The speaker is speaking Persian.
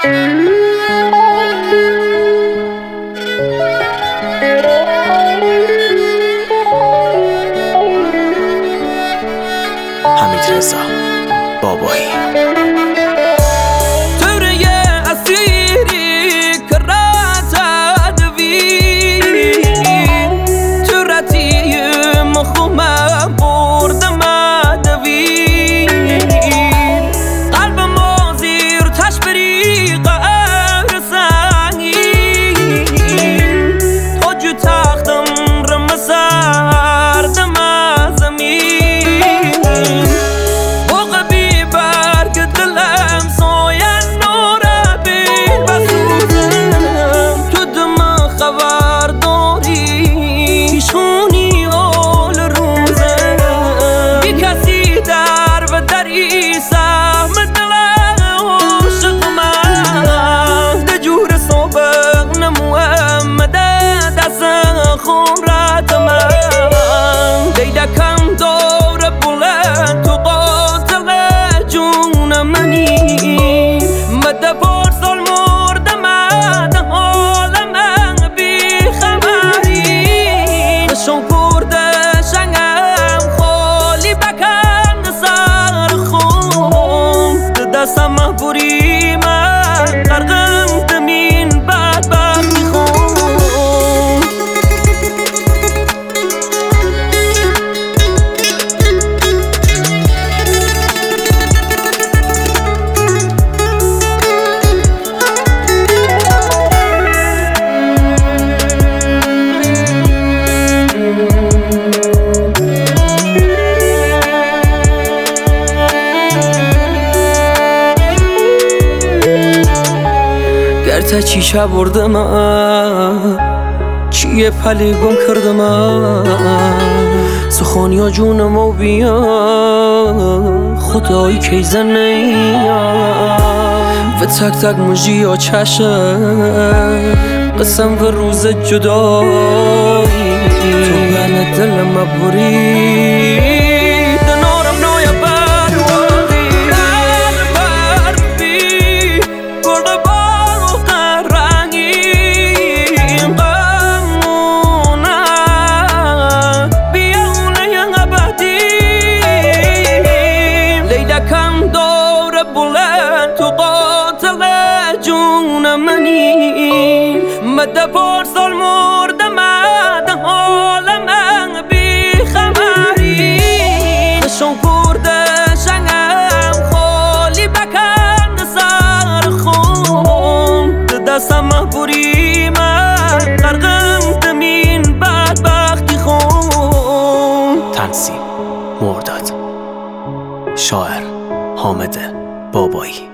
حمیدرضا بابایی. گرته چیچه بردم چیه پلی گم کردم سخونیا جونم و بیا خدایی کی زنی و تک تک مجی یا چشه قسم و روز جدایی تو بین دلم بری مده پرسال مردم ده حالم بی خبری خشم کرده شنگم خالی بکن سر خون دستم بری من غرقم دمین بدبختی خون. تنظیم مرداد، شاعر حامد بابایی.